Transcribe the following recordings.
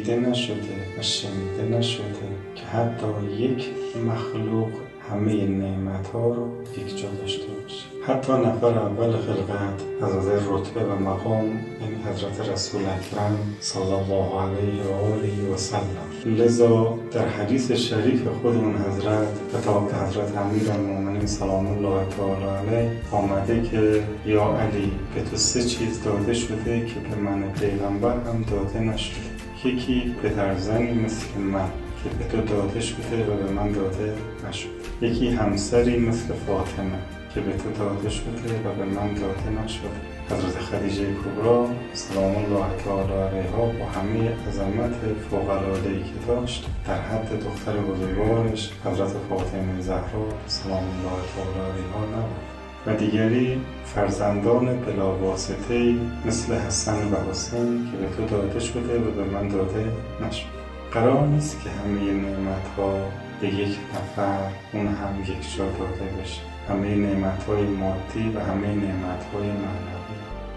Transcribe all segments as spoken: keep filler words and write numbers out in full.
دیده نشده و شنیده نشده که حتی یک مخلوق همه نعمت‌ها رو یک جا داشته باشه. حتی نفر اول خلقت از نظر رتبه و مقام یعنی حضرت رسول اکرم صلی الله علیه و آله و سلم. لذا در حدیث شریف خود اون حضرت خطاب به حضرت امیرالمومنین سلام الله تعالی علیه آمده که یا علی به تو سه چیز داده شده که به من پیغمبر هم داده نشده. یکی پدرزنی مثل من که به تو داده شده و به من داده نشده. یکی همسری مثل فاطمه که به تو داده شده و به من داده نشده. حضرت خدیجه کبری سلام الله تعالی علیها با همه عظمت فوق‌العاده‌ای که داشت در حد دختر بزرگوارش حضرت فاطمه زهرا سلام الله تعالی علیها نبود. و دیگری فرزندان بلاواسطه‌ای مثل حسن و حسین که به تو داده شده و به من داده نشده. قرار نیست که همه نعمت‌ها به یک نفر اون هم یک جا داده بشه. همه نعمت‌های مادی و همه نعمت‌های معنوی.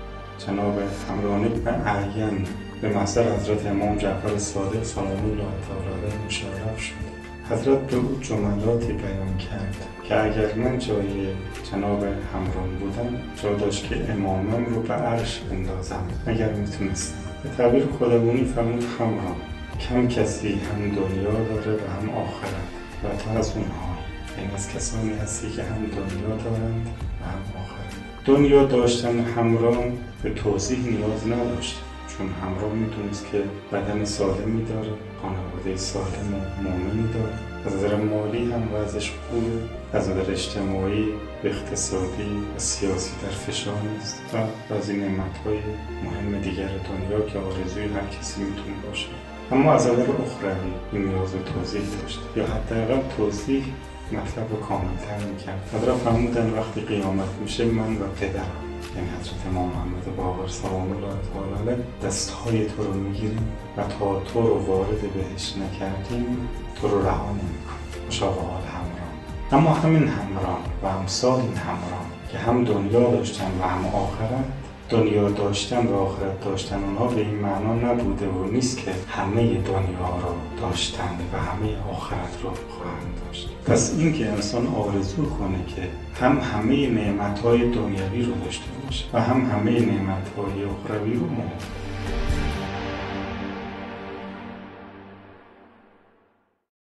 جناب حمران بن اعین به محضر حضرت امام جعفر صادق سلام الله تعالی علیه مشرف شد. حضرت به او جملاتی بیان کرد که اگر من جای جناب حمران بودم جا داشت که امامم رو به عرش بندازم اگر میتونستم. به تعبیر خودمونی فرمود حمران کم کسی هم دنیا داره و هم آخرت و تو از اونها، یعنی از کسانی هستی که هم دنیا دارند و هم آخرت. دنیا داشتن حمران به توضیح نیاز نداشت، چون حمران میتونست که بدن سالمی داره، خانواده سالم و مؤمنی داره، از نظر مالی هم وضعش خوبه، از نظر اجتماعی، اقتصادی و سیاسی در فشار نیست و بعضی نعمت‌های مهم دیگر دنیا که آرزوی هر کسی میتونه باشه. اما از نظر اخروی این نیاز به توضیح داشت یا حداقل توضیح مطلب رو کامل‌تر می‌کرد. حضرت فرمودن وقتی قیامت میشه من و پدرم یعنی حضرت امام محمد باقر سلام الله تعالی علیه دستهای تو رو میگیریم و تا تو رو وارد بهش نکردیم تو رو رها نمی‌کنیم. مشابه حال حمران. اما همین حمران و امثال این حمران که هم دنیا داشتن و هم آخرت، دنیا داشتن و آخرت داشتن اونها به این معنا نبوده و نیست که همه دنیا رو داشتن و همه آخرت رو خواهند داشت. پس این که انسان آرزو کنه که هم همه نعمت‌های دنیوی رو داشته باشه و هم همه نعمت‌های اخروی رو مهم